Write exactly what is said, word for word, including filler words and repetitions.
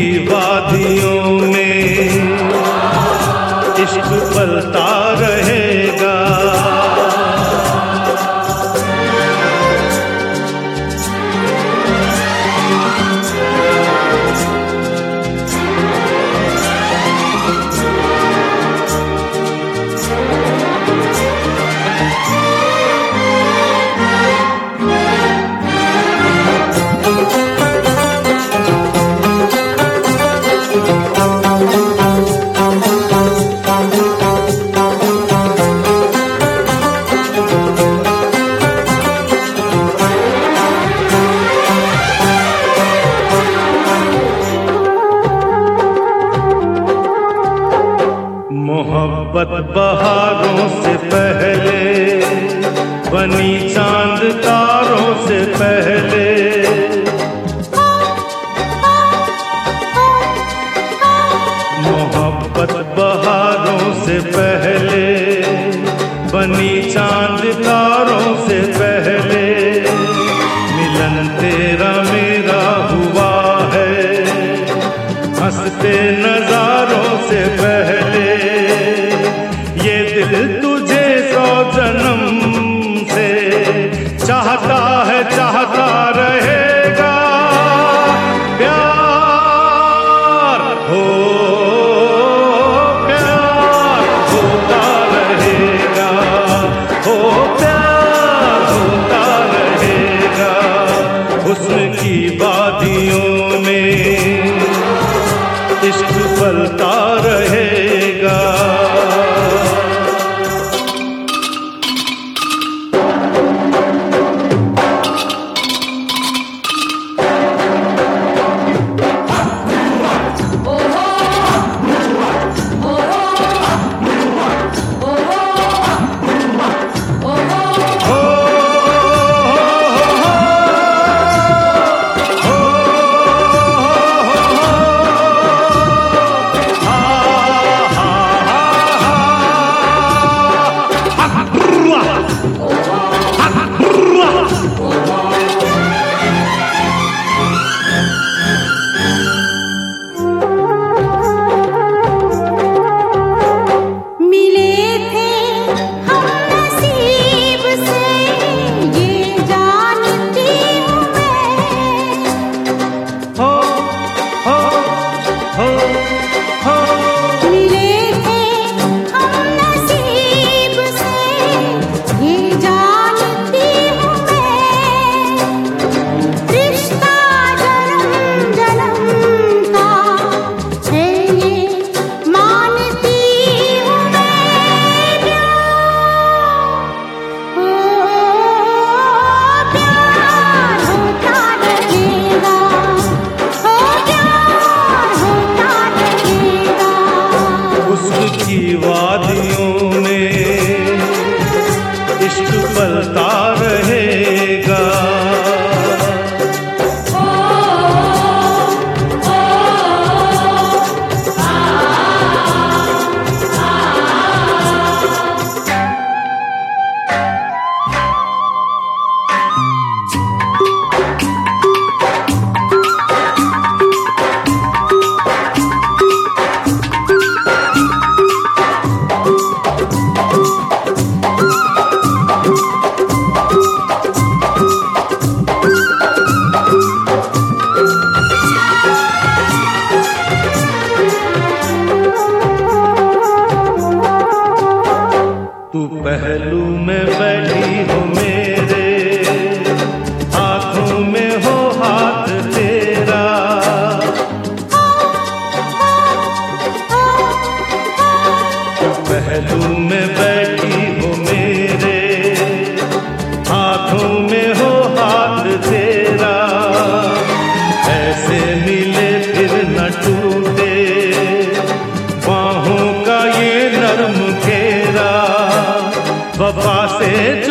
की वादियों में इश्क पलता रहेगा। मोहब्बत बहारों से पहले बनी चांद तारों से पहले। मोहब्बत बहारों से पहले बनी चांद तारों से पहले। मिलन तेरा मेरा हुआ है हंसते नजारों से पहले। ये दिल तुझे सौ जन्म से चाहता है चाहता रहेगा। प्यार हो प्यार होता रहेगा, हो प्यार होता रहेगा। हुस्न की वादियों में इश्क पलता रहेगा। की वादियों में इश्क पलता रहेगा। तू पहलू में बैठी हो मेरे, हाथों में हो हाथ तेरा। तू पहलू में बैठी हो मेरे, हाथों में हो हाथ तेरा। ऐसे मिले फिर न टूटे बाहों का ये नर्म घेरा। वफा से